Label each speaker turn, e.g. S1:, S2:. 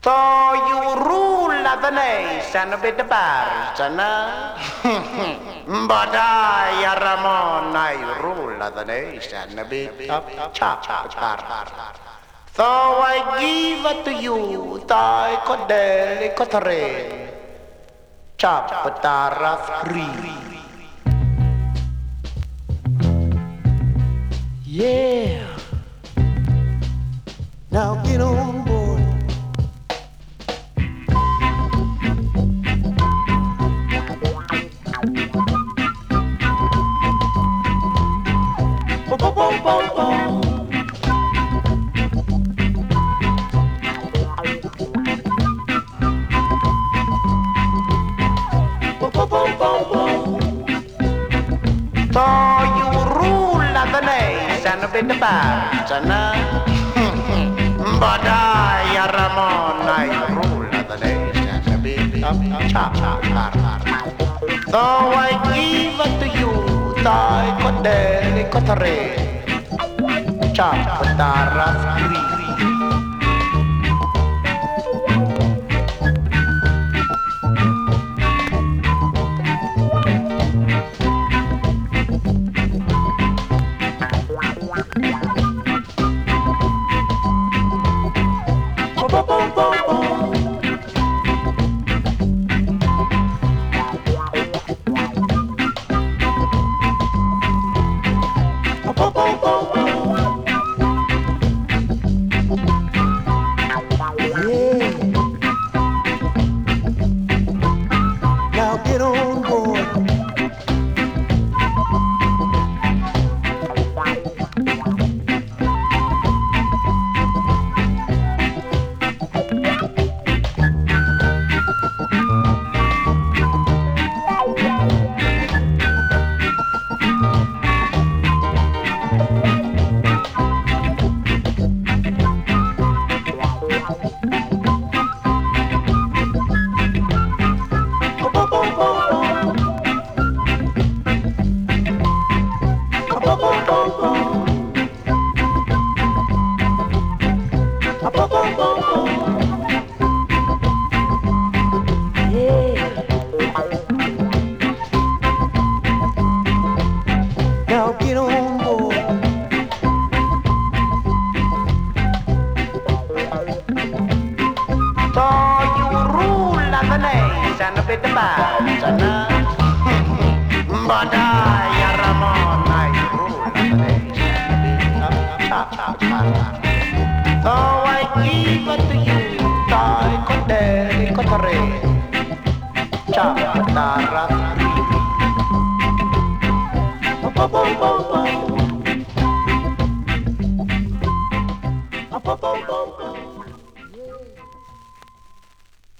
S1: So you rule the nation with the person, but I, Ramon, I rule the nation with chapter. So I give it to you, thy codel, cotare, chapter 3.
S2: Yeah. Now get on board. Boom, boom, boom, boom, boom. Boom, boom, boom, boom, boom.
S1: So you rule the nation with the person, but I, Ramon, I rule the nation with chapter. So I give it to you, thy codel, cotare, chapter 3.
S2: Boom, boom, boom, boom, boom. Boom, boom, boom, boom, boom. Yeah. Now get on board. Boom, boom, boom, boom, boom. Boom, boom, boom, boom, boom. Boom, boom, boom, boom. Yeah. Now get on board.
S1: So you rule the nation with the person, but I, Ramon, I rule the nation with chapter. So I give it to you, thy codel, cotare, chapter 3.
S2: Boom, boom, boom, boom, boom. Boom, boom, boom, boom.